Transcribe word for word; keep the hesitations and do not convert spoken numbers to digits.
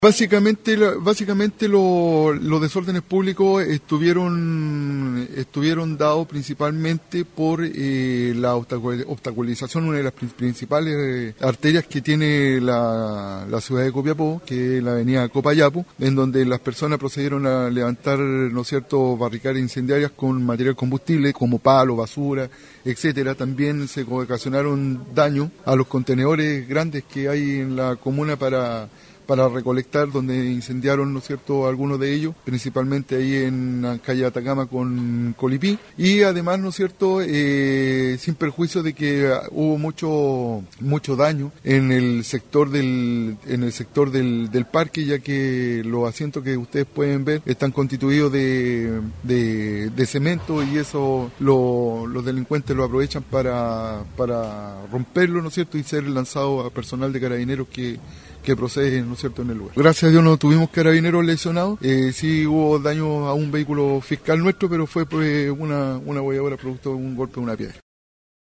Básicamente, básicamente lo- los desórdenes públicos estuvieron, estuvieron dados principalmente por eh, la obstacul- obstaculización, una de las prin- principales eh, arterias que tiene la, la ciudad de Copiapó, que es la avenida Copayapo, en donde las personas procedieron a levantar, ¿no es cierto?, barricadas incendiarias con material combustible, como palo, basura, etcétera. También se ocasionaron daños a los contenedores grandes que hay en la comuna para para recolectar, donde incendiaron, ¿no es cierto?, algunos de ellos, principalmente ahí en la calle Atacama con Colipí, y además, ¿no es cierto?, eh, sin perjuicio de que hubo mucho mucho daño en el sector del en el sector del, del parque, ya que los asientos que ustedes pueden ver están constituidos de, de, de cemento, y eso lo, los delincuentes lo aprovechan para, para romperlo, ¿no es cierto?, y ser lanzado a personal de carabineros que que procede, ¿no es cierto?, en el lugar. Gracias a Dios no tuvimos carabineros lesionados, eh, sí hubo daño a un vehículo fiscal nuestro, pero fue pues una, una bolladura producto de un golpe de una piedra.